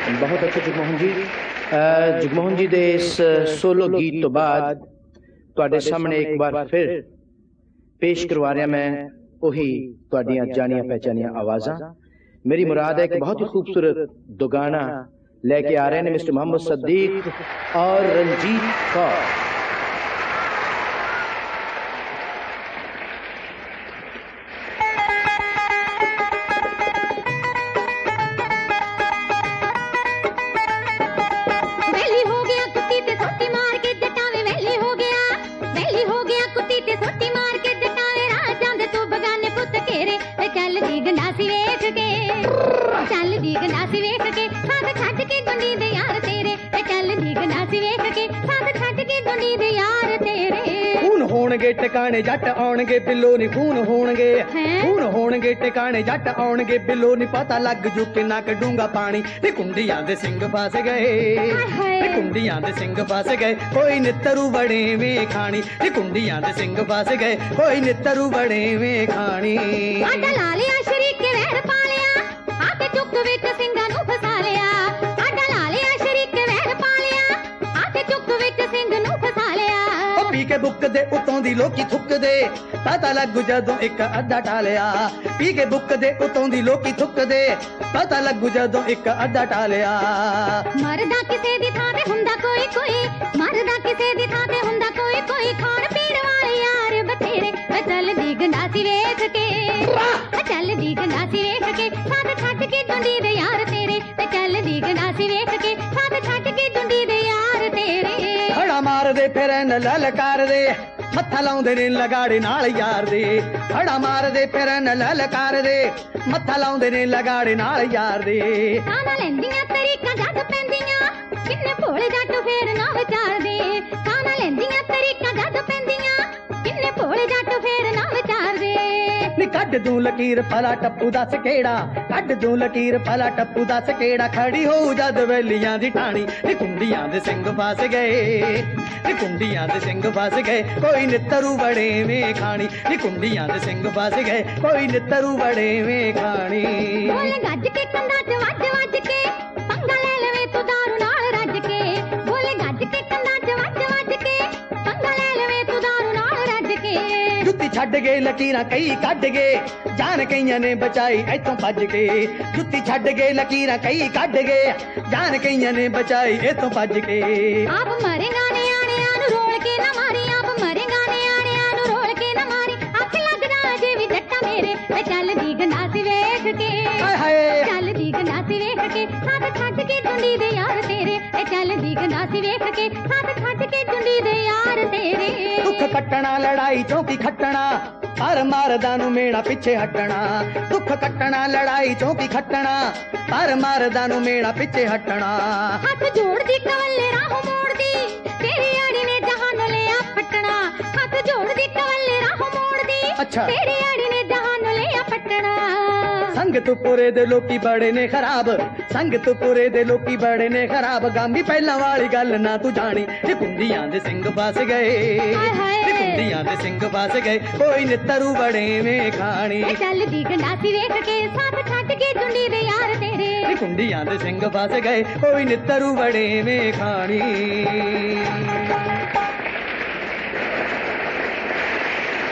बहुत अच्छे जगमोहन जी। जगमोहन जी दे इस सोलो गीत तो बाद तुहाडे सामने एक बार फिर पेश करवा रहा मैं उही तुहाडियां जानियां पहचानियां आवाज़ां। मेरी मुराद है एक बहुत ही खूबसूरत दुगाना लेके आ रहे हैं मिस्टर मोहम्मद सदीक और रंजीत कौर। होणगे टिकाणे जट आउणगे बिल्लो नी खून होणगे टिकाणे जट आउणगे बिल्लो नी पता लग जू किन्ना क डूंगा पानी नी कुंडियां दे सिंग फस गए नी कुंडियां दे सिंग फस गए कोई नित्तरू बड़े में खानी नी कुंडियां दे सिंग फस गए कोई नित्तरू बड़े में खानी आटा ला लिया शरीक के वैर पा लिया आके चुक विच सिंगां नू फसा लिया आटा ला लिया शरीक के वैर पा लिया आके चुक विच सिंग नू फसा लिया पी के बुक दे उतों दी लोकी थुक दे पता लगू जदों एक अद्धा टालिया पी के बुक दे उतों दी लोकी थुक दे पता लगू जदों एक अद्धा टालिया मरदा किसे दी थां ते हुंदा कोई कोई मरदा किसे दी थां ते हुंदा कोई कोई खाण पीण वाले यार बथेरे चल दी गंडासी वेख के चल दी गंडासी वेख के साथ छੱਡ के डुंडी दे यार तेरे चल दी गंडासी वेख के साथ छੱਡ के डुंडी दे यार तेरे खड़ा मार दे फिर न ललकार दे मत्था लाउंदे ने लगाड़े नाल यार दे खड़ा मार दे फिर न ललकार दे मत्था लाउंदे ने लगाड़े नाल यार दे साना लैंदियां तरीकां जग पैंदियां किन्ने भोले जट फेर ना विचार दे साना लैंदियां तरीकां जग पैंदियां किन्ने भोले जट फेर ना विचार दे नी कड्ड दूं लकीर भला टप्पू दस केड़ा कड्ड दूं लकीर भला टप्पू दस केड़ा खड़ी हो जद वेलियां दी ठाणी नी कुंडियां दे सिंग फस गए नी कुंडियां दे सिंग फस गए कोई नित्तरू बड़े में खानी नी कुंडियां दे सिंग फस गए कोई नित्तरू बड़े में खानी बोल गज के कंधा च वज वज के पंगा ले लवे तू दारू नाल रज के बोल गज के कंधा च वज के पंगा ले लवे तू दारू नाल रज के जुत्ती छड्ड गए लकीरां कई कड्ड गए जान कईयां ने बचाई इथों भज के जुत्ती छड्ड गए लकीरां कई कड्ड गए जान कईयां ने बचाई इथों भज के आप मरेगा नियाणियां नू रोल के ना मारी आप मरेगा नियाणियां नू रोल के ना मारी अख लगदा जे भी जट्टा मेरे चल दी गंडासी वेख के हाय हाय चल दी गंडासी वेख के साथ छੱਡ के डुंडी दे यार तेरे चल दी गंडासी वेख के साथ छੱਡ के डुंडी दे यार तेरे दुख कट्टना लड़ाई चौकी खट्टना पर मारदा नू मेणा पिछे हटना दुख कट्टना लड़ाई चौकी खट्टना पर मारदा नू मेणा पिछे हटना हाथ जोड़ दी कवल्ले राहों मोड़ दी तेरी आड़ी ने जहान लिया फटना हाथ जोड़ दी कवल्ले राहों मोड़ दी अच्छा तेरी आड़ी ने जहान लिया फटना संग तुपुरे दे लोकी बड़े ने खराब संग तुपुरे दे लोकी बड़े ने खराब गांधी पहला वाली गल ना तू जानी नी कुंडियां दे सिंग फस गए नी कुंडियां दे सिंग फस गए कोई नित्तरू बड़े में खानी चल दी गंडासी वेख के साथ छੱਡ के डुंडी दे यार तेरे नी कुंडियां दे सिंग फस गए कोई नित्तरू बड़े में खानी।